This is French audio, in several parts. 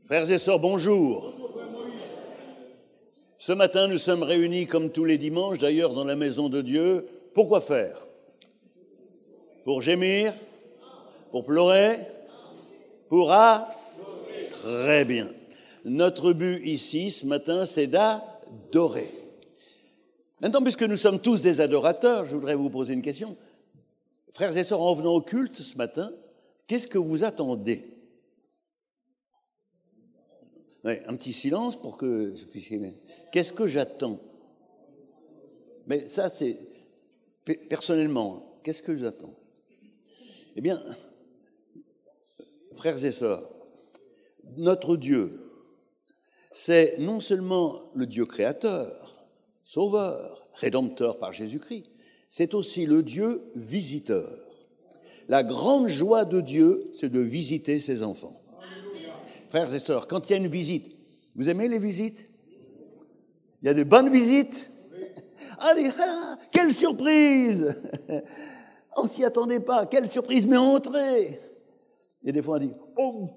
Frères et sœurs, bonjour. Ce matin, nous sommes réunis comme tous les dimanches, d'ailleurs dans la maison de Dieu. Pourquoi faire? Pour gémir? Pour pleurer? Pour Très bien. Notre but ici, ce matin, c'est d'adorer. Maintenant, puisque nous sommes tous des adorateurs, je voudrais vous poser une question. Frères et sœurs, en venant au culte ce matin, qu'est-ce que vous attendez? Ouais, un petit silence pour que je puisse aimer. Qu'est-ce que j'attends? Mais ça, c'est personnellement, qu'est-ce que j'attends? Eh bien, frères et sœurs, notre Dieu, c'est non seulement le Dieu créateur, sauveur, rédempteur par Jésus-Christ, c'est aussi le Dieu visiteur. La grande joie de Dieu, c'est de visiter ses enfants. Frères et sœurs, quand il y a une visite, vous aimez les visites? Il y a de bonnes visites? Allez, quelle surprise! On s'y attendait pas, quelle surprise, mais entrez! Et des fois on dit, oh,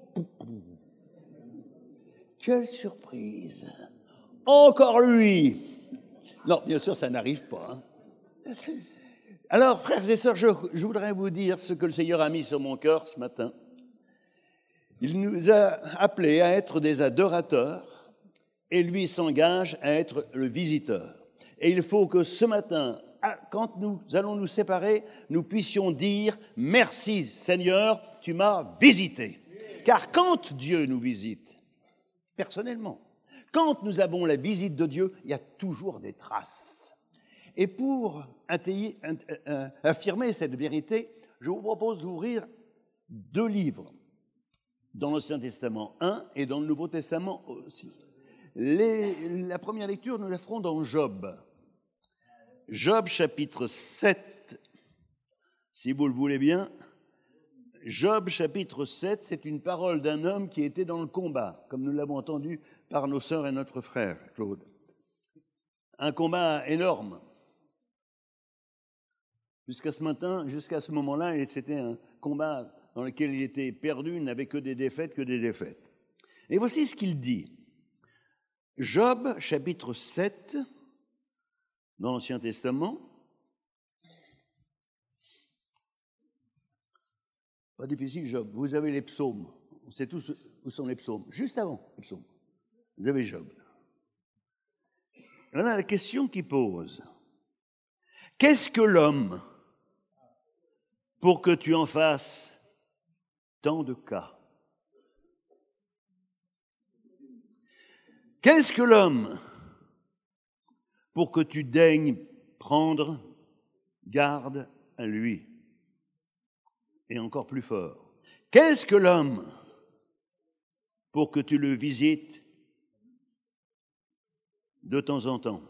quelle surprise! Encore lui! Non, bien sûr, ça n'arrive pas. Hein. Alors, frères et sœurs, je voudrais vous dire ce que le Seigneur a mis sur mon cœur ce matin. Il nous a appelés à être des adorateurs et lui s'engage à être le visiteur. Et il faut que ce matin, quand nous allons nous séparer, nous puissions dire « Merci Seigneur, tu m'as visité ». Car quand Dieu nous visite, personnellement, quand nous avons la visite de Dieu, il y a toujours des traces. Et pour affirmer cette vérité, je vous propose d'ouvrir 2 livres. Dans l'Ancien Testament 1 et dans le Nouveau Testament aussi. La première lecture, nous la ferons dans Job. Job chapitre 7, si vous le voulez bien. Job chapitre 7, c'est une parole d'un homme qui était dans le combat, comme nous l'avons entendu par nos sœurs et notre frère, Claude. Un combat énorme. Jusqu'à ce moment-là, c'était un combat dans lequel il était perdu, il n'avait que des défaites. Et voici ce qu'il dit. Job, chapitre 7, dans l'Ancien Testament. Pas difficile, Job. Vous avez les psaumes. On sait tous où sont les psaumes. Juste avant les psaumes, vous avez Job. Voilà la question qu'il pose. Qu'est-ce que l'homme pour que tu en fasses tant de cas? Qu'est-ce que l'homme pour que tu daignes prendre garde à lui? Et encore plus fort, qu'est-ce que l'homme pour que tu le visites de temps en temps?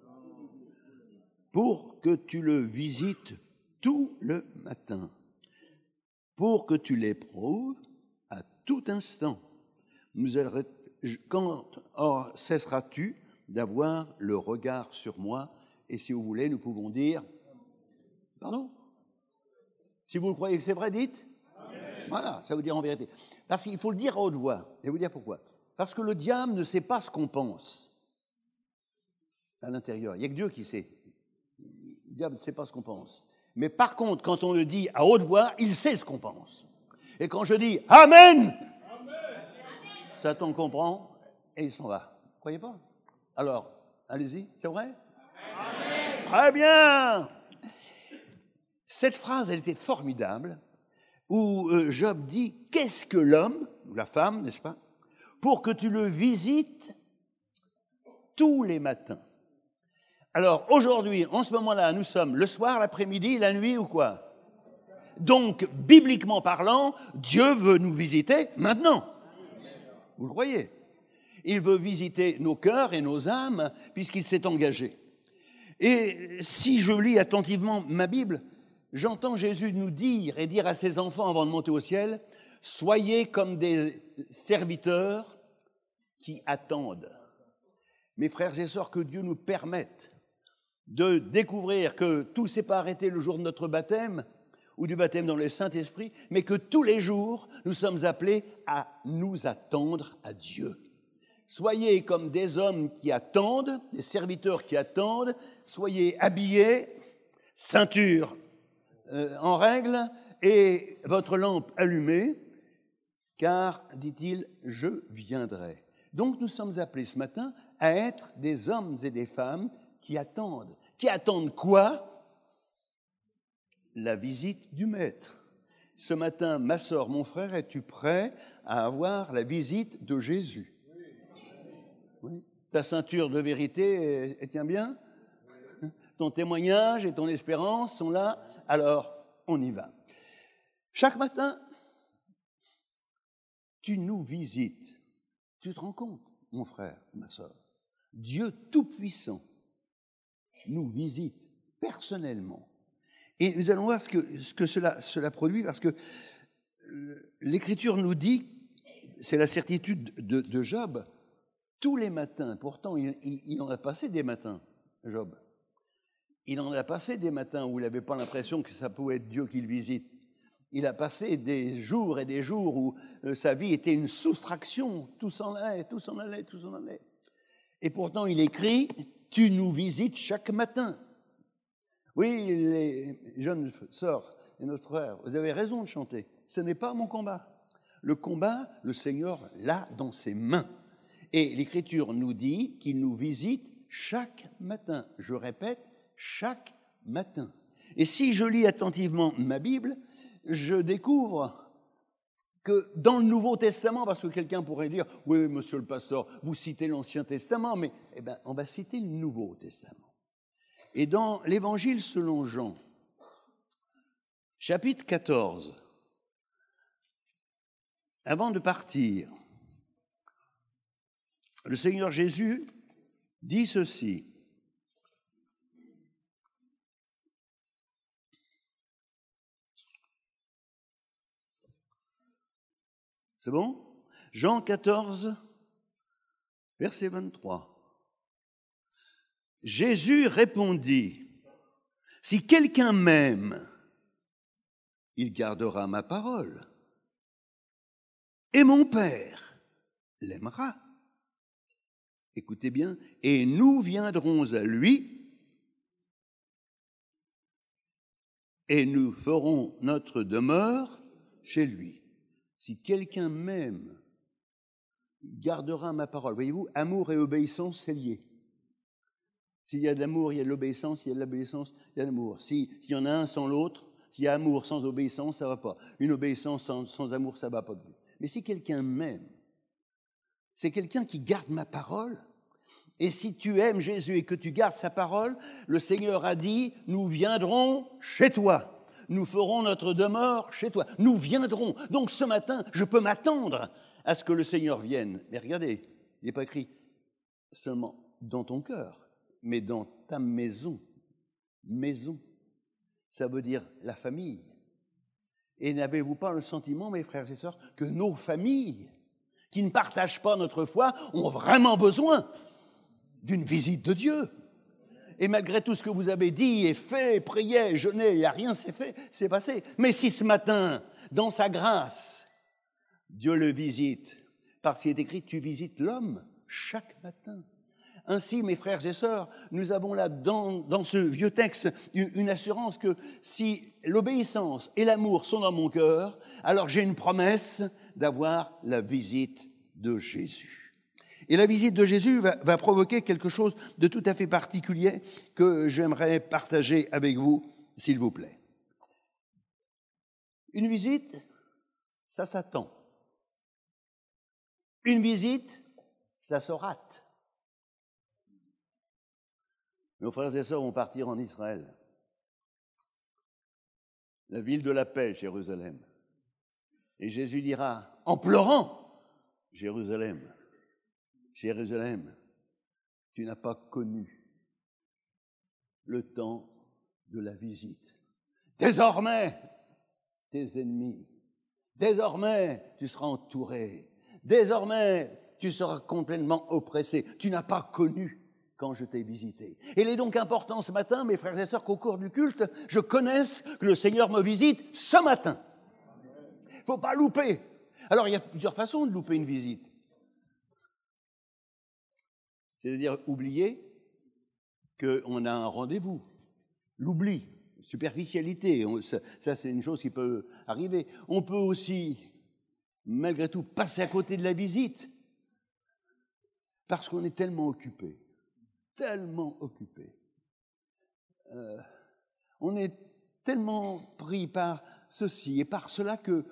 Pour que tu le visites tout le matin, pour que tu l'éprouves à tout instant. Quand cesseras-tu d'avoir le regard sur moi? Et si vous voulez, nous pouvons dire, pardon? Si vous le croyez que c'est vrai, dites. Amen. Voilà, ça veut dire en vérité. Parce qu'il faut le dire à haute voix. Et vous dire pourquoi. Parce que le diable ne sait pas ce qu'on pense à l'intérieur. Il n'y a que Dieu qui sait. Le diable ne sait pas ce qu'on pense. Mais par contre, quand on le dit à haute voix, il sait ce qu'on pense. Et quand je dis Amen, Satan comprend et il s'en va. Vous ne croyez pas? Alors, allez-y, c'est vrai? Amen. Très bien. Cette phrase, elle était formidable, où Job dit « Qu'est-ce que l'homme, ou la femme, n'est-ce pas, pour que tu le visites tous les matins ?» Alors, aujourd'hui, en ce moment-là, nous sommes le soir, l'après-midi, la nuit ou quoi? Donc, bibliquement parlant, Dieu veut nous visiter maintenant. Vous le croyez? Il veut visiter nos cœurs et nos âmes, puisqu'il s'est engagé. Et si je lis attentivement ma Bible, j'entends Jésus nous dire et dire à ses enfants avant de monter au ciel, « Soyez comme des serviteurs qui attendent. » Mes frères et sœurs, que Dieu nous permette de découvrir que tout ne s'est pas arrêté le jour de notre baptême, ou du baptême dans le Saint-Esprit, mais que tous les jours, nous sommes appelés à nous attendre à Dieu. Soyez comme des hommes qui attendent, des serviteurs qui attendent, soyez habillés, ceinture en règle et votre lampe allumée, car, dit-il, je viendrai. Donc nous sommes appelés ce matin à être des hommes et des femmes qui attendent. Qui attendent quoi? La visite du Maître. Ce matin, ma sœur, mon frère, es-tu prêt à avoir la visite de Jésus? Oui. Ta ceinture de vérité, elle tient bien? Ton témoignage et ton espérance sont là? Alors, on y va. Chaque matin, tu nous visites. Tu te rends compte, mon frère, ma sœur? Dieu Tout-Puissant nous visite personnellement. Et nous allons voir ce que cela produit, parce que l'Écriture nous dit, c'est la certitude de Job, tous les matins, pourtant il en a passé des matins, Job. Il en a passé des matins où il n'avait pas l'impression que ça pouvait être Dieu qui le visite. Il a passé des jours et des jours où sa vie était une soustraction, tout s'en allait, tout s'en allait, tout s'en allait. Et pourtant il écrit, tu nous visites chaque matin. Oui, les jeunes sœurs et notre frère, vous avez raison de chanter. Ce n'est pas mon combat. Le combat, le Seigneur l'a dans ses mains. Et l'Écriture nous dit qu'il nous visite chaque matin. Je répète, chaque matin. Et si je lis attentivement ma Bible, je découvre que dans le Nouveau Testament, parce que quelqu'un pourrait dire, oui, monsieur le pasteur, vous citez l'Ancien Testament, mais on va citer le Nouveau Testament. Et dans l'Évangile selon Jean, chapitre 14, avant de partir, le Seigneur Jésus dit ceci. C'est bon? Jean 14, verset 23. Jésus répondit, « Si quelqu'un m'aime, il gardera ma parole, et mon Père l'aimera. » Écoutez bien, « et nous viendrons à lui, et nous ferons notre demeure chez lui. » Si quelqu'un m'aime, il gardera ma parole. Voyez-vous, amour et obéissance, c'est lié. S'il y a de l'amour, il y a de l'obéissance. S'il y a de l'obéissance, il y a de l'amour. S'il y en a un sans l'autre, s'il y a amour sans obéissance, ça ne va pas. Une obéissance sans amour, ça ne va pas. Mais si quelqu'un m'aime, c'est quelqu'un qui garde ma parole. Et si tu aimes Jésus et que tu gardes sa parole, le Seigneur a dit, nous viendrons chez toi. Nous ferons notre demeure chez toi. Nous viendrons. Donc ce matin, je peux m'attendre à ce que le Seigneur vienne. Mais regardez, il n'est pas écrit seulement dans ton cœur, mais dans ta maison. Maison, ça veut dire la famille. Et n'avez-vous pas le sentiment, mes frères et sœurs, que nos familles, qui ne partagent pas notre foi, ont vraiment besoin d'une visite de Dieu? Et malgré tout ce que vous avez dit et fait, prié, jeûné, il n'y a rien c'est passé. Mais si ce matin, dans sa grâce, Dieu le visite, parce qu'il est écrit, tu visites l'homme chaque matin. Ainsi, mes frères et sœurs, nous avons là, dans ce vieux texte, une assurance que si l'obéissance et l'amour sont dans mon cœur, alors j'ai une promesse d'avoir la visite de Jésus. Et la visite de Jésus va provoquer quelque chose de tout à fait particulier que j'aimerais partager avec vous, s'il vous plaît. Une visite, ça s'attend. Une visite, ça se rate. Nos frères et sœurs vont partir en Israël, la ville de la paix, Jérusalem. Et Jésus dira, en pleurant, Jérusalem, Jérusalem, tu n'as pas connu le temps de la visite. Désormais, tes ennemis, désormais, tu seras entouré, désormais, tu seras complètement oppressé. Tu n'as pas connu quand je t'ai visité. Et il est donc important ce matin, mes frères et sœurs, qu'au cours du culte, je connaisse que le Seigneur me visite ce matin. Il ne faut pas louper. Alors, il y a plusieurs façons de louper une visite. C'est-à-dire oublier qu'on a un rendez-vous. L'oubli, superficialité, ça c'est une chose qui peut arriver. On peut aussi, malgré tout, passer à côté de la visite parce qu'on est tellement occupé. On est tellement pris par ceci et par cela que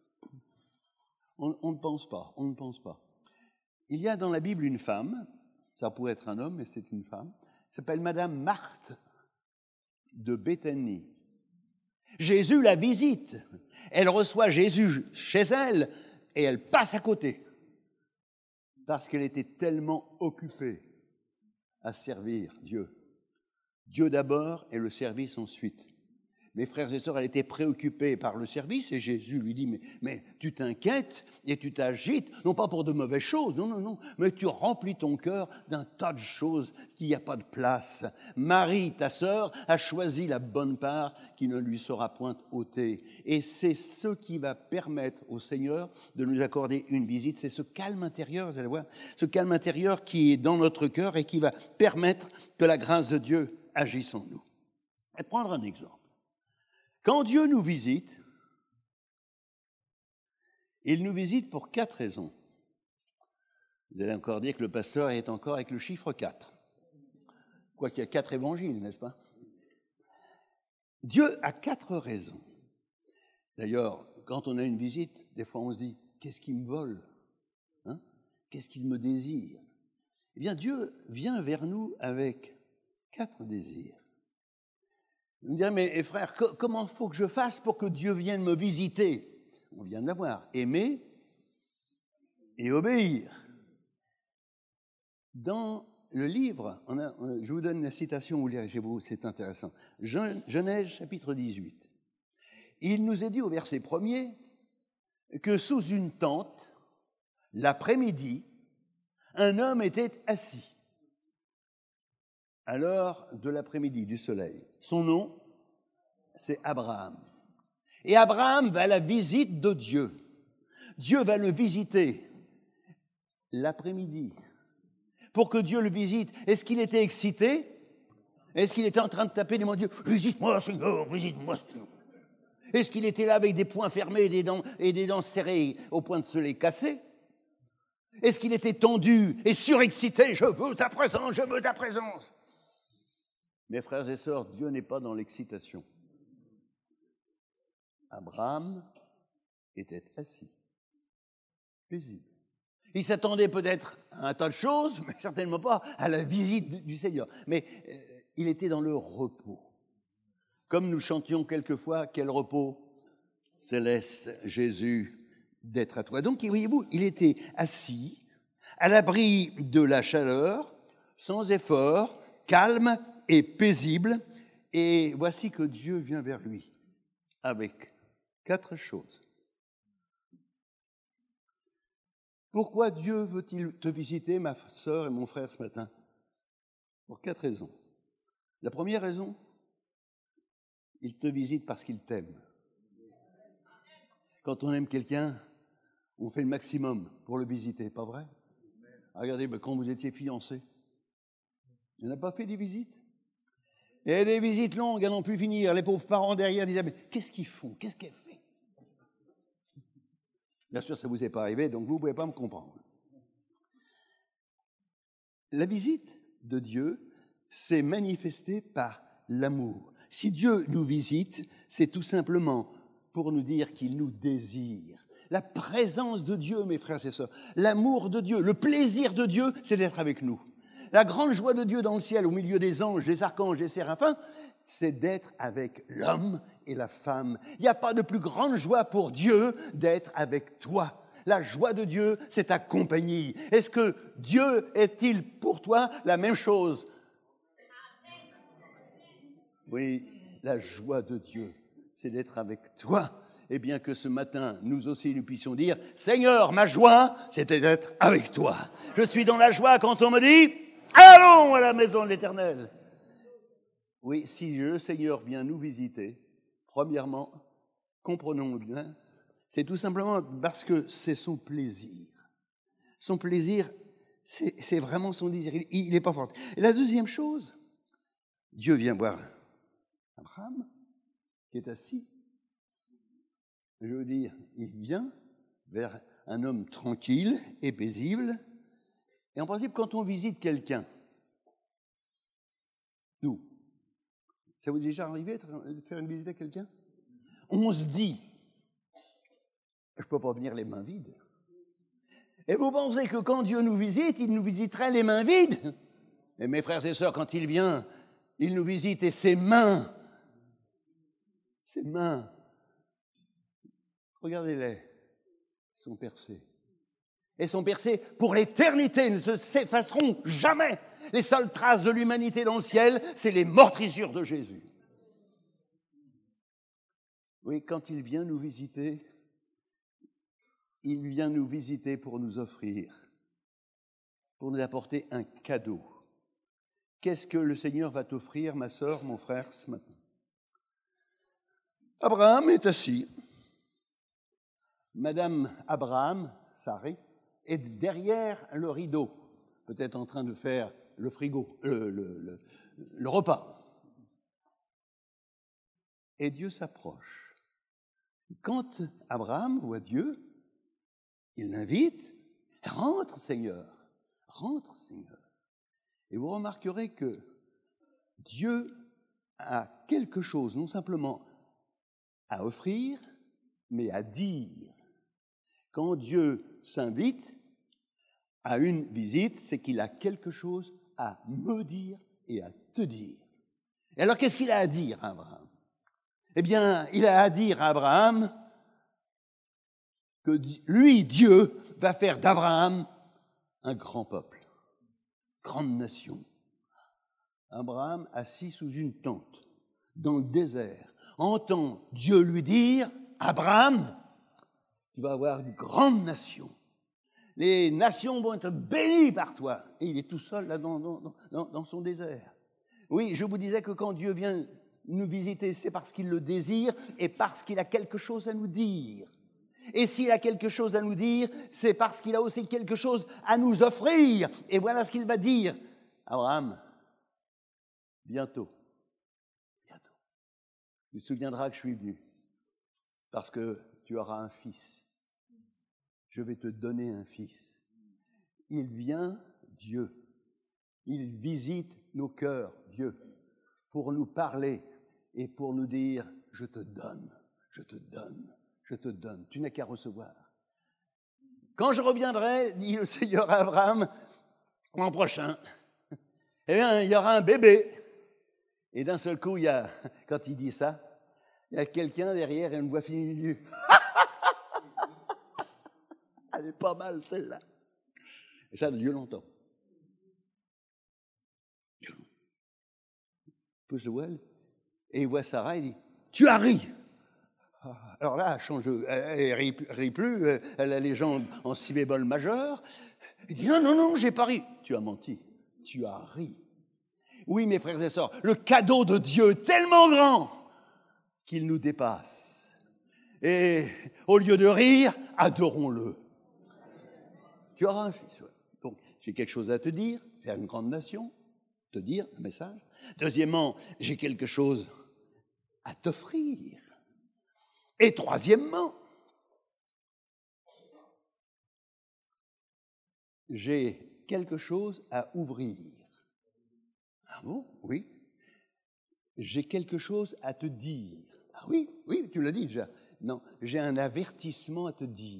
on ne pense pas. Il y a dans la Bible une femme, ça pourrait être un homme, mais c'est une femme, qui s'appelle Madame Marthe de Béthanie. Jésus la visite. Elle reçoit Jésus chez elle et elle passe à côté parce qu'elle était tellement occupée à servir Dieu. Dieu d'abord et le service ensuite. Mes frères et sœurs, elle était préoccupée par le service et Jésus lui dit mais tu t'inquiètes et tu t'agites, non pas pour de mauvaises choses, non, mais tu remplis ton cœur d'un tas de choses qui n'y a pas de place. Marie, ta sœur, a choisi la bonne part qui ne lui sera point ôtée. Et c'est ce qui va permettre au Seigneur de nous accorder une visite, c'est ce calme intérieur, vous allez voir, ce calme intérieur qui est dans notre cœur et qui va permettre que la grâce de Dieu agisse en nous. Et prendre un exemple. Quand Dieu nous visite, il nous visite pour 4 raisons. Vous allez encore dire que le pasteur est encore avec le chiffre 4. Quoiqu'il y a 4 évangiles, n'est-ce pas? Dieu a 4 raisons. D'ailleurs, quand on a une visite, des fois on se dit, qu'est-ce qui me vole? Qu'est-ce qu'il me désire? Eh bien, Dieu vient vers nous avec 4 désirs. Vous me direz, mais frère, comment faut que je fasse pour que Dieu vienne me visiter? On vient de l'avoir. Aimer et obéir. Dans le livre, je vous donne la citation, vous lirez chez vous, c'est intéressant. Genèse chapitre 18. Il nous est dit au verset 1er que sous une tente, l'après-midi, un homme était assis. À l'heure de l'après-midi, du soleil. Son nom, c'est Abraham. Et Abraham va à la visite de Dieu. Dieu va le visiter l'après-midi. Pour que Dieu le visite, est-ce qu'il était excité? Est-ce qu'il était en train de taper des mains de Dieu? Visite-moi, Seigneur, visite-moi, Seigneur. Est-ce qu'il était là avec des poings fermés et des dents serrées au point de se les casser? Est-ce qu'il était tendu et surexcité? Je veux ta présence, je veux ta présence. Mes frères et sœurs, Dieu n'est pas dans l'excitation. Abraham était assis, paisible. Il s'attendait peut-être à un tas de choses, mais certainement pas à la visite du Seigneur. Mais il était dans le repos. Comme nous chantions quelquefois, quel repos céleste, Jésus, d'être à toi. Donc, voyez-vous, il était assis, à l'abri de la chaleur, sans effort, calme et paisible, et voici que Dieu vient vers lui avec 4 choses. Pourquoi Dieu veut-il te visiter, ma sœur et mon frère, ce matin? Pour 4 raisons. La première raison, il te visite parce qu'il t'aime. Quand on aime quelqu'un, on fait le maximum pour le visiter, pas vrai? Regardez, quand vous étiez fiancés, il n'a pas fait des visites? Et des visites longues à n'en plus finir. Les pauvres parents derrière disaient, mais qu'est-ce qu'ils font? Qu'est-ce qu'elle fait? Bien sûr, ça ne vous est pas arrivé, donc vous ne pouvez pas me comprendre. La visite de Dieu s'est manifestée par l'amour. Si Dieu nous visite, c'est tout simplement pour nous dire qu'il nous désire. La présence de Dieu, mes frères et sœurs, l'amour de Dieu, le plaisir de Dieu, c'est d'être avec nous. La grande joie de Dieu dans le ciel, au milieu des anges, des archanges, des séraphins, c'est d'être avec l'homme et la femme. Il n'y a pas de plus grande joie pour Dieu d'être avec toi. La joie de Dieu, c'est ta compagnie. Est-ce que Dieu est-il pour toi la même chose? Oui, la joie de Dieu, c'est d'être avec toi. Et bien que ce matin, nous aussi, nous puissions dire, Seigneur, ma joie, c'était d'être avec toi. Je suis dans la joie quand on me dit, Allons à la maison de l'Éternel. Oui, si le Seigneur vient nous visiter, premièrement, comprenons bien, c'est tout simplement parce que c'est son plaisir. Son plaisir, c'est vraiment son désir. Il n'est pas fort. Et la deuxième chose, Dieu vient voir Abraham, qui est assis. Je veux dire, il vient vers un homme tranquille et paisible. Et en principe, quand on visite quelqu'un, nous, ça vous est déjà arrivé de faire une visite à quelqu'un? On se dit, je ne peux pas venir les mains vides. Et vous pensez que quand Dieu nous visite, il nous visiterait les mains vides? Et mes frères et sœurs, quand il vient, il nous visite et ses mains, regardez-les, sont percées. Et sont percées pour l'éternité, ne s'effaceront jamais. Les seules traces de l'humanité dans le ciel, c'est les meurtrissures de Jésus. Oui, quand il vient nous visiter, il vient nous visiter pour nous offrir, pour nous apporter un cadeau. Qu'est-ce que le Seigneur va t'offrir, ma sœur, mon frère, ce matin? Abraham est assis. Madame Abraham, Sarah, est derrière le rideau, peut-être en train de faire le frigo, le repas. Et Dieu s'approche. Quand Abraham voit Dieu, il l'invite, rentre Seigneur, rentre Seigneur. Et vous remarquerez que Dieu a quelque chose, non simplement à offrir, mais à dire. Quand Dieu s'invite à une visite, c'est qu'il a quelque chose à me dire et à te dire. Et alors, qu'est-ce qu'il a à dire à Abraham? Eh bien, il a à dire à Abraham que lui, Dieu, va faire d'Abraham un grand peuple, grande nation. Abraham, assis sous une tente, dans le désert, entend Dieu lui dire, Abraham, tu vas avoir une grande nation. Les nations vont être bénies par toi. Et il est tout seul là dans son désert. Oui, je vous disais que quand Dieu vient nous visiter, c'est parce qu'il le désire et parce qu'il a quelque chose à nous dire. Et s'il a quelque chose à nous dire, c'est parce qu'il a aussi quelque chose à nous offrir. Et voilà ce qu'il va dire. Abraham, bientôt, tu te souviendras que je suis venu parce que tu auras un fils. Je vais te donner un fils. Il vient, Dieu. Il visite nos cœurs, Dieu, pour nous parler et pour nous dire, je te donne, je te donne, je te donne. Tu n'as qu'à recevoir. Quand je reviendrai, dit le Seigneur à Abraham, l'an prochain, eh bien, il y aura un bébé. Et d'un seul coup, quand il dit ça, il y a quelqu'un derrière et une voix finie. Elle est pas mal, celle-là. Et ça, Dieu l'entend. Dieu pousse le voile et il voit Sarah, il dit, tu as ri. Alors là, elle change, elle rit plus, elle a les jambes en si bémol majeur. Il dit, non, j'ai pas ri. Tu as menti, tu as ri. Oui, mes frères et sœurs, le cadeau de Dieu est tellement grand qu'il nous dépasse. Et au lieu de rire, adorons-le. Tu auras un fils. Ouais. Donc, j'ai quelque chose à te dire, faire une grande nation, te dire un message. Deuxièmement, j'ai quelque chose à t'offrir. Et troisièmement, j'ai quelque chose à ouvrir. Ah bon? Oui. J'ai quelque chose à te dire. Ah oui, tu l'as dit déjà. Non, j'ai un avertissement à te dire.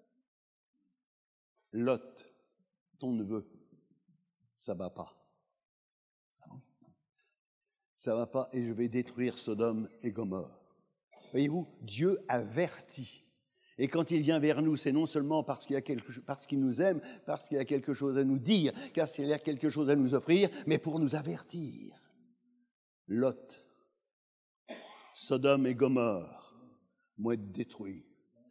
Lot, ton neveu, ça va pas. Ah bon? Ça va pas et je vais détruire Sodome et Gomorrhe. Voyez-vous, Dieu avertit. Et quand il vient vers nous, c'est non seulement parce qu'il nous aime, parce qu'il a quelque chose à nous dire, parce qu'il a quelque chose à nous offrir, mais pour nous avertir. Lot, Sodome et Gomorrhe vont être détruits.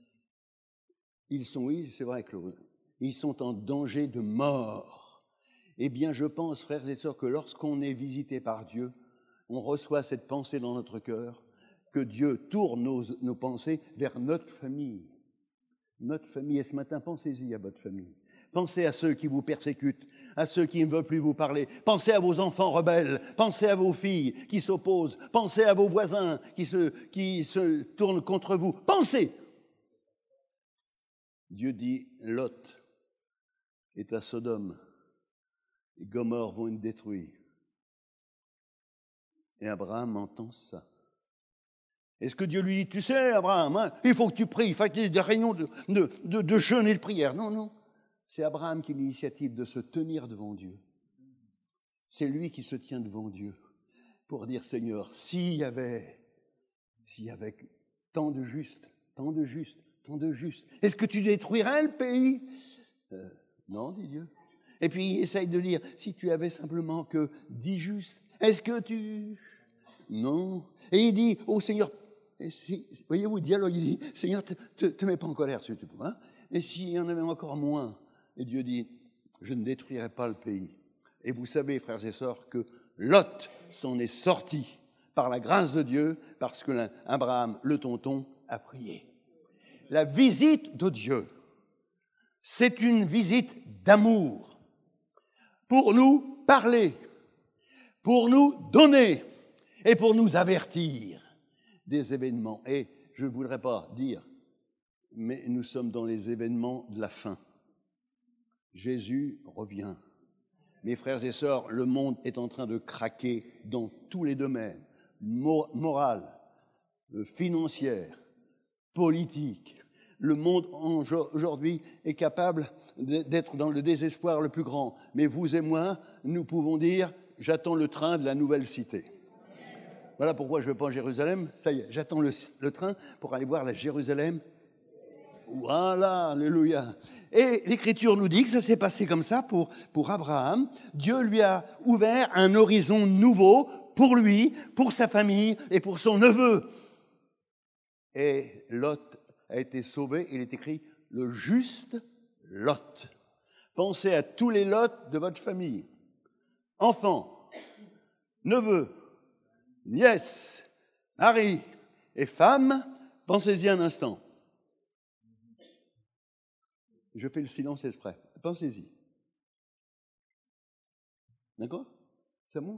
Ils sont, oui, c'est vrai, Claude, ils sont en danger de mort. Eh bien, je pense, frères et sœurs, que lorsqu'on est visité par Dieu, on reçoit cette pensée dans notre cœur, que Dieu tourne nos pensées vers notre famille. Notre famille. Et ce matin, pensez-y à votre famille. Pensez à ceux qui vous persécutent, à ceux qui ne veulent plus vous parler. Pensez à vos enfants rebelles. Pensez à vos filles qui s'opposent. Pensez à vos voisins qui se tournent contre vous. Pensez. Dieu dit, Lot est à Sodome et Gomorrhe vont être détruits. Et Abraham entend ça. Est-ce que Dieu lui dit, tu sais, Abraham, il faut que tu pries, il faut qu'il y ait des réunions de jeûne et de prière. Non, non. C'est Abraham qui a l'initiative de se tenir devant Dieu. C'est lui qui se tient devant Dieu pour dire, Seigneur, s'il y avait tant de justes, est-ce que tu détruirais le pays ? Non, dit Dieu. Et puis il essaye de dire, si tu avais simplement que 10 justes, est-ce que tu... Non. Et il dit, oh Seigneur, voyez-vous, dialogue, il dit, Seigneur, te mets pas en colère, si tu peux. Hein ? Et s'il y en avait encore moins, et Dieu dit, je ne détruirai pas le pays. Et vous savez, frères et sœurs, que Lot s'en est sorti par la grâce de Dieu, parce que Abraham, le tonton, a prié. La visite de Dieu, c'est une visite d'amour, pour nous parler, pour nous donner et pour nous avertir des événements. Et je ne voudrais pas dire, mais nous sommes dans les événements de la fin. Jésus revient. Mes frères et sœurs, le monde est en train de craquer dans tous les domaines, moral, financier, politique. Le monde aujourd'hui est capable d'être dans le désespoir le plus grand. Mais vous et moi, nous pouvons dire, j'attends le train de la nouvelle cité. Voilà pourquoi je ne vais pas en Jérusalem. Ça y est, j'attends le train pour aller voir la Jérusalem. Voilà, alléluia. Et l'Écriture nous dit que ça s'est passé comme ça pour Abraham. Dieu lui a ouvert un horizon nouveau pour lui, pour sa famille et pour son neveu. Et Lot a été sauvé. Il est écrit « le juste Lot ». Pensez à tous les Lots de votre famille. Enfants, neveux, nièces, maris et femmes, pensez-y un instant. Je fais le silence exprès. Pensez-y. D'accord ? C'est bon ?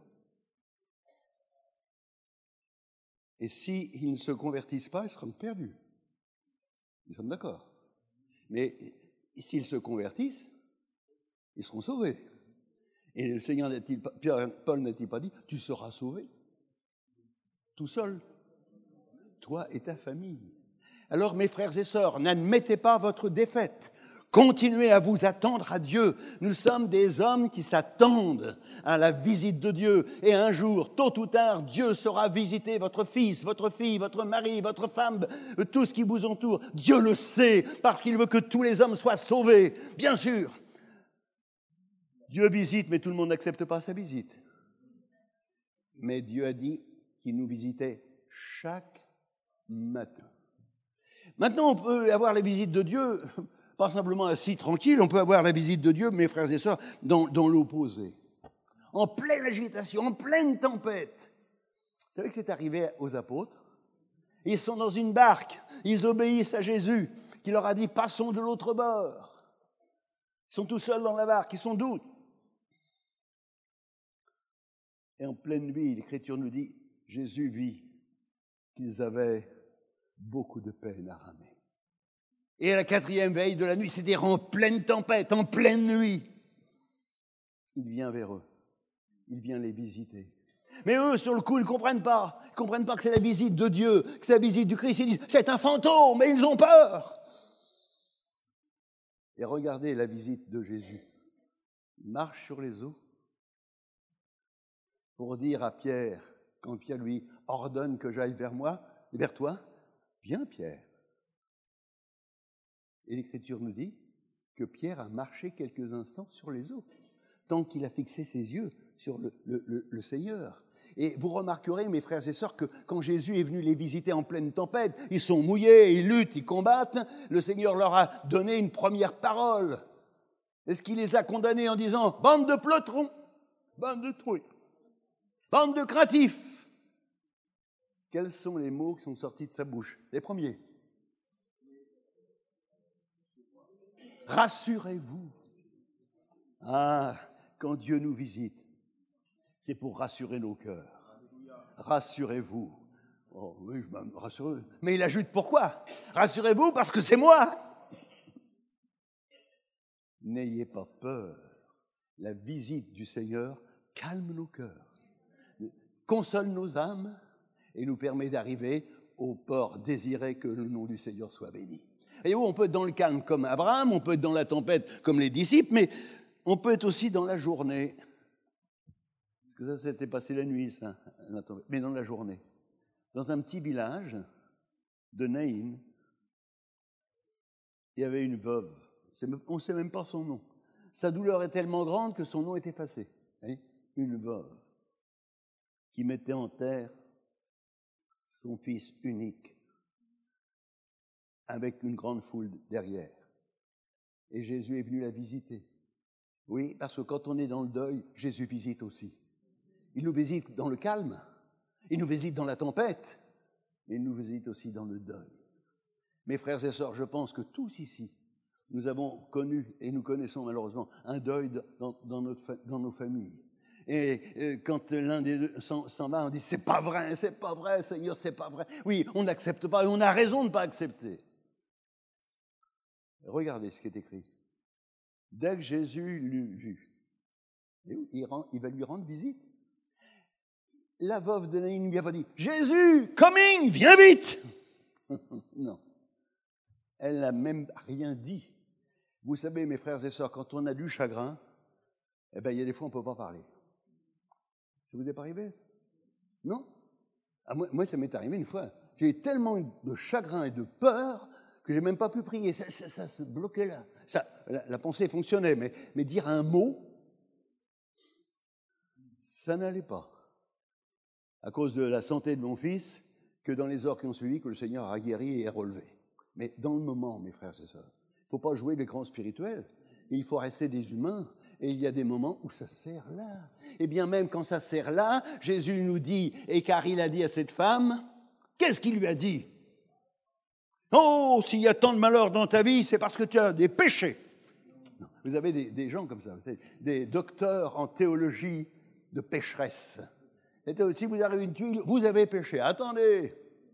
Et s'ils ne se convertissent pas, ils seront perdus. Nous sommes d'accord. Mais s'ils se convertissent, ils seront sauvés. Et le Seigneur Paul n'a-t-il pas dit, tu seras sauvé, tout seul, toi et ta famille. Alors, mes frères et sœurs, n'admettez pas votre défaite. Continuez à vous attendre à Dieu. Nous sommes des hommes qui s'attendent à la visite de Dieu. Et un jour, tôt ou tard, Dieu saura visiter votre fils, votre fille, votre mari, votre femme, tout ce qui vous entoure. Dieu le sait, parce qu'il veut que tous les hommes soient sauvés. Bien sûr. Dieu visite, mais tout le monde n'accepte pas sa visite. Mais Dieu a dit qu'il nous visitait chaque matin. Maintenant, on peut avoir la visite de Dieu... pas simplement assis tranquille, on peut avoir la visite de Dieu, mes frères et sœurs, dans l'opposé. En pleine agitation, en pleine tempête. Vous savez que c'est arrivé aux apôtres ? Ils sont dans une barque, ils obéissent à Jésus, qui leur a dit « passons de l'autre bord ». Ils sont tout seuls dans la barque, ils sont doutes. Et en pleine nuit, l'Écriture nous dit, Jésus vit qu'ils avaient beaucoup de peine à ramer. Et à la 4e veille de la nuit, c'est-à-dire en pleine tempête, en pleine nuit, il vient vers eux. Il vient les visiter. Mais eux, sur le coup, ils ne comprennent pas. Ils ne comprennent pas que c'est la visite de Dieu, que c'est la visite du Christ. Ils disent, c'est un fantôme, mais ils ont peur. Et regardez la visite de Jésus. Il marche sur les eaux pour dire à Pierre, quand Pierre lui ordonne que j'aille vers toi, viens Pierre. Et l'Écriture nous dit que Pierre a marché quelques instants sur les eaux, tant qu'il a fixé ses yeux sur le Seigneur. Et vous remarquerez, mes frères et sœurs, que quand Jésus est venu les visiter en pleine tempête, ils sont mouillés, ils luttent, ils combattent. Le Seigneur leur a donné une première parole. Est-ce qu'il les a condamnés en disant « bande de plotrons, bande de trouilles, bande de craintifs ». Quels sont les mots qui sont sortis de sa bouche? Les premiers. Rassurez-vous. Ah, quand Dieu nous visite, c'est pour rassurer nos cœurs. Rassurez-vous. Oh oui, rassurez-vous. Mais il ajoute pourquoi? Rassurez-vous parce que c'est moi. N'ayez pas peur. La visite du Seigneur calme nos cœurs, console nos âmes et nous permet d'arriver au port désiré, que le nom du Seigneur soit béni. Et on peut être dans le calme comme Abraham, on peut être dans la tempête comme les disciples, mais on peut être aussi dans la journée. Parce que ça s'était passé la nuit, ça, mais dans la journée. Dans un petit village de Naïm, il y avait une veuve. On ne sait même pas son nom. Sa douleur est tellement grande que son nom est effacé. Une veuve qui mettait en terre son fils unique avec une grande foule derrière. Et Jésus est venu la visiter. Oui, parce que quand on est dans le deuil, Jésus visite aussi. Il nous visite dans le calme, il nous visite dans la tempête, mais il nous visite aussi dans le deuil. Mes frères et sœurs, je pense que tous ici, nous avons connu, et nous connaissons malheureusement, un deuil dans nos familles. Et quand l'un des deux s'en va, on dit « c'est pas vrai, Seigneur, c'est pas vrai ». Oui, on n'accepte pas, et on a raison de ne pas accepter. Regardez ce qui est écrit. Dès que Jésus l'eut vu, il va lui rendre visite. La veuve de Naïm ne lui a pas dit « Jésus, coming, viens vite !» Non, elle n'a même rien dit. Vous savez, mes frères et sœurs, quand on a du chagrin, eh bien, il y a des fois, on ne peut pas parler. Ça vous est pas arrivé? Non? Moi, ça m'est arrivé une fois. J'ai eu tellement de chagrin et de peur que je n'ai même pas pu prier. Ça se bloquait là. La pensée fonctionnait, mais dire un mot, ça n'allait pas. À cause de la santé de mon fils, que dans les heures qui ont suivi, que le Seigneur a guéri et a relevé. Mais dans le moment, mes frères et sœurs, il ne faut pas jouer les grands spirituels. Il faut rester des humains. Et il y a des moments où ça sert là. Et bien même quand ça sert là, Jésus nous dit, et car il a dit à cette femme, qu'est-ce qu'il lui a dit? Oh, s'il y a tant de malheur dans ta vie, c'est parce que tu as des péchés. Non, vous avez des gens comme ça, vous savez, des docteurs en théologie de pécheresse. Et si vous avez une tuile, vous avez péché. Attendez.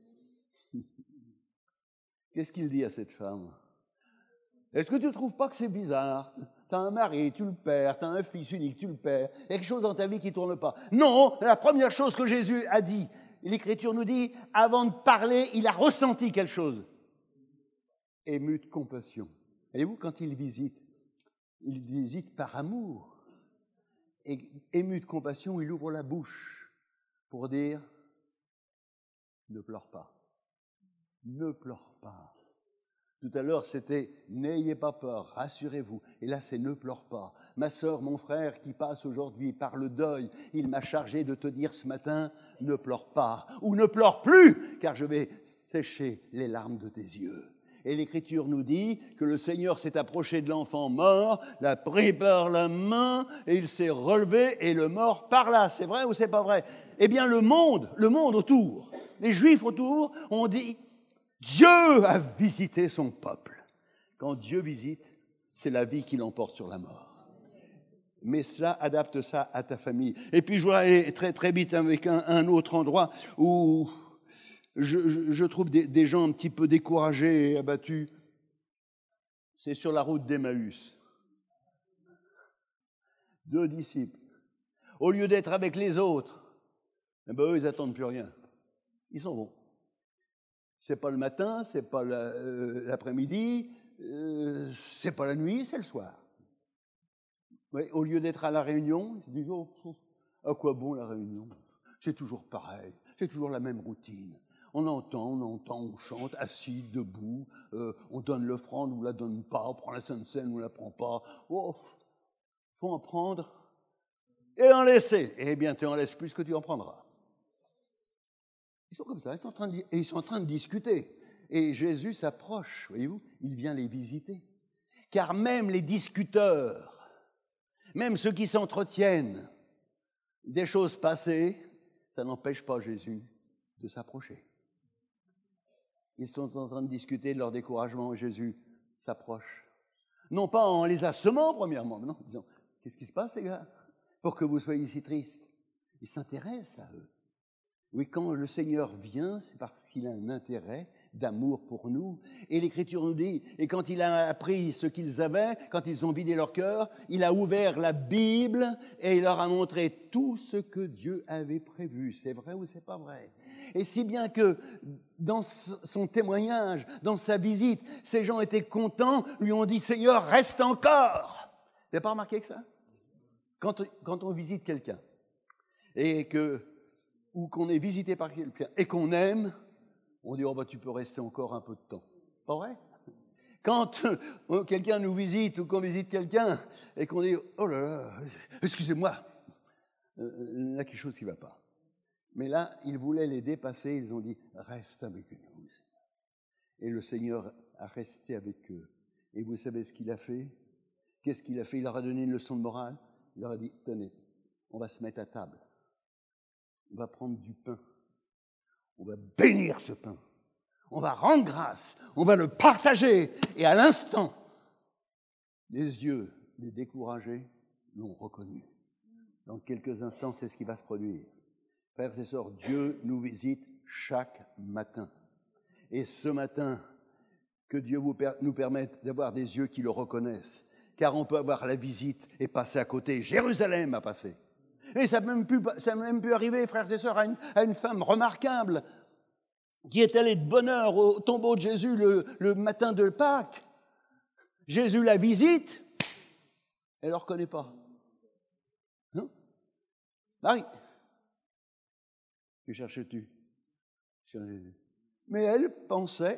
Qu'est-ce qu'il dit à cette femme? Est-ce que tu ne trouves pas que c'est bizarre? Tu as un mari, tu le perds, tu as un fils unique, tu le perds. Il y a quelque chose dans ta vie qui ne tourne pas. Non, la première chose que Jésus a dit, l'Écriture nous dit, avant de parler, il a ressenti quelque chose. Ému de compassion. Voyez-vous, quand il visite par amour. Et ému de compassion, il ouvre la bouche pour dire, ne pleure pas. Ne pleure pas. Tout à l'heure, c'était « N'ayez pas peur, rassurez-vous ». Et là, c'est « Ne pleure pas ». Ma sœur, mon frère qui passe aujourd'hui par le deuil, il m'a chargé de te dire ce matin « Ne pleure pas » ou « Ne pleure plus » car je vais sécher les larmes de tes yeux. Et l'Écriture nous dit que le Seigneur s'est approché de l'enfant mort, l'a pris par la main et il s'est relevé et le mort parla. C'est vrai ou c'est pas vrai? Eh bien, le monde autour, les Juifs autour, ont dit Dieu a visité son peuple. Quand Dieu visite, c'est la vie qui l'emporte sur la mort. Mais ça, adapte ça à ta famille. Et puis, je voudrais aller très, très vite avec un autre endroit où je trouve des gens un petit peu découragés et abattus. C'est sur la route d'Emmaüs. 2 disciples. Au lieu d'être avec les autres, eh ben, eux, ils n'attendent plus rien. Ils s'en vont. C'est pas le matin, c'est pas l'après-midi, c'est pas la nuit, c'est le soir. Ouais, au lieu d'être à la réunion, ils se disent à quoi bon la réunion? C'est toujours pareil, c'est toujours la même routine. On entend, on chante, assis, debout, on donne l'offrande ou on la donne pas, on prend la Sainte Seine ou on la prend pas. Oh, faut en prendre et en laisser. Eh bien, tu en laisses plus que tu en prendras. Ils sont comme ça, ils sont en train de discuter. Et Jésus s'approche, voyez-vous, il vient les visiter. Car même les discuteurs, même ceux qui s'entretiennent des choses passées, ça n'empêche pas Jésus de s'approcher. Ils sont en train de discuter de leur découragement et Jésus s'approche. Non pas en les assommant premièrement, mais non, en disant « Qu'est-ce qui se passe les gars pour que vous soyez si tristes ?» Il s'intéresse à eux. Oui, quand le Seigneur vient, c'est parce qu'il a un intérêt d'amour pour nous. Et l'Écriture nous dit, et quand il a appris ce qu'ils avaient, quand ils ont vidé leur cœur, il a ouvert la Bible et il leur a montré tout ce que Dieu avait prévu. C'est vrai ou c'est pas vrai? Et si bien que dans son témoignage, dans sa visite, ces gens étaient contents, lui ont dit, Seigneur, reste encore. Vous n'avez pas remarqué que ça? Quand on visite quelqu'un, ou qu'on est visité par quelqu'un et qu'on aime, on dit « Oh, tu peux rester encore un peu de temps ». Pas vrai? Quand quelqu'un nous visite ou qu'on visite quelqu'un et qu'on dit « Oh là là, excusez-moi », il y a quelque chose qui ne va pas. Mais là, ils voulaient les dépasser, ils ont dit « Reste avec nous ». Et le Seigneur a resté avec eux. Et vous savez ce qu'il a fait? Qu'est-ce qu'il a fait? Il leur a donné une leçon de morale. Il leur a dit « Tenez, on va se mettre à table. On va prendre du pain. On va bénir ce pain. On va rendre grâce. On va le partager. » Et à l'instant, les yeux des découragés l'ont reconnu. Dans quelques instants, c'est ce qui va se produire. Frères et sœurs, Dieu nous visite chaque matin. Et ce matin, que Dieu nous permette d'avoir des yeux qui le reconnaissent. Car on peut avoir la visite et passer à côté. Jérusalem a passé. Et ça a même pu arriver, frères et sœurs, à une femme remarquable qui est allée de bonne heure au tombeau de Jésus le matin de Pâques. Jésus la visite, elle ne le reconnaît pas. Non? Marie, que cherches-tu sur Jésus? Mais elle pensait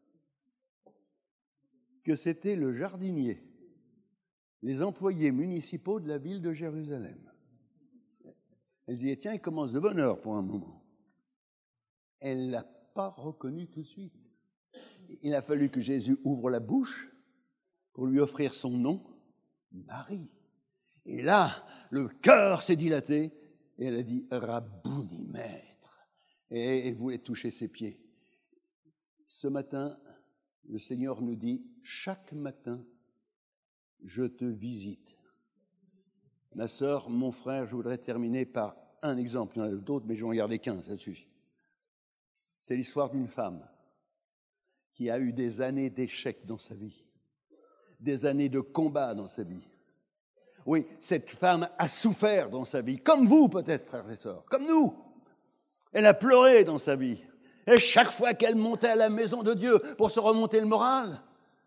que c'était le jardinier, les employés municipaux de la ville de Jérusalem. Elle disait, tiens, il commence de bonne heure pour un moment. Elle ne l'a pas reconnu tout de suite. Il a fallu que Jésus ouvre la bouche pour lui offrir son nom, Marie. Et là, le cœur s'est dilaté et elle a dit, Rabouni, maître. Et elle voulait toucher ses pieds. Ce matin, le Seigneur nous dit, chaque matin, je te visite. Ma sœur, mon frère, je voudrais terminer par un exemple. Il y en a d'autres, mais je vais en garder qu'un, ça suffit. C'est l'histoire d'une femme qui a eu des années d'échecs dans sa vie, des années de combat dans sa vie. Oui, cette femme a souffert dans sa vie, comme vous peut-être, frères et sœurs, comme nous. Elle a pleuré dans sa vie. Et chaque fois qu'elle montait à la maison de Dieu pour se remonter le moral,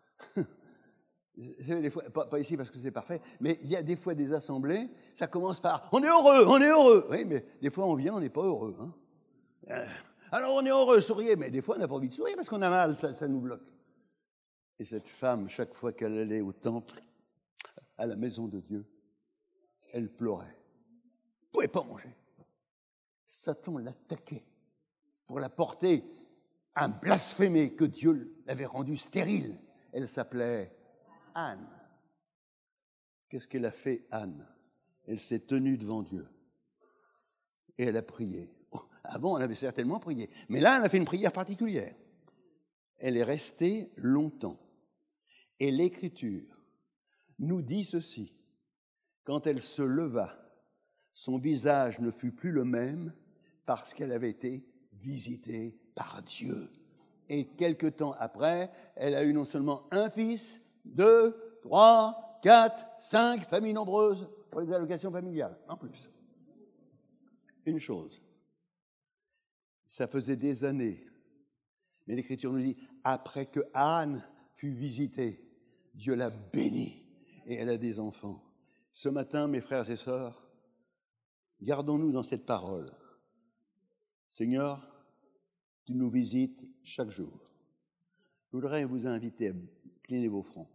des fois, pas ici parce que c'est parfait, mais il y a des fois des assemblées, ça commence par « on est heureux, on est heureux ». Oui, mais des fois on vient, on n'est pas heureux. Hein. Alors on est heureux, souriez, mais des fois on n'a pas envie de sourire parce qu'on a mal, ça nous bloque. Et cette femme, chaque fois qu'elle allait au temple, à la maison de Dieu, elle pleurait. Elle ne pouvait pas manger. Satan l'attaquait pour la porter à blasphémer que Dieu l'avait rendue stérile. Elle s'appelait Anne. Qu'est-ce qu'elle a fait, Anne? Elle s'est tenue devant Dieu et elle a prié. Avant, elle avait certainement prié, mais là, elle a fait une prière particulière. Elle est restée longtemps. Et l'Écriture nous dit ceci. Quand elle se leva, son visage ne fut plus le même parce qu'elle avait été visitée par Dieu. Et quelque temps après, elle a eu non seulement un fils, 2, 3, 4, 5 familles nombreuses pour les allocations familiales, en plus. Une chose, ça faisait des années, mais l'Écriture nous dit, après que Anne fut visitée, Dieu l'a bénie et elle a des enfants. Ce matin, mes frères et sœurs, gardons-nous dans cette parole. Seigneur, tu nous visites chaque jour. Je voudrais vous inviter à incliner vos fronts.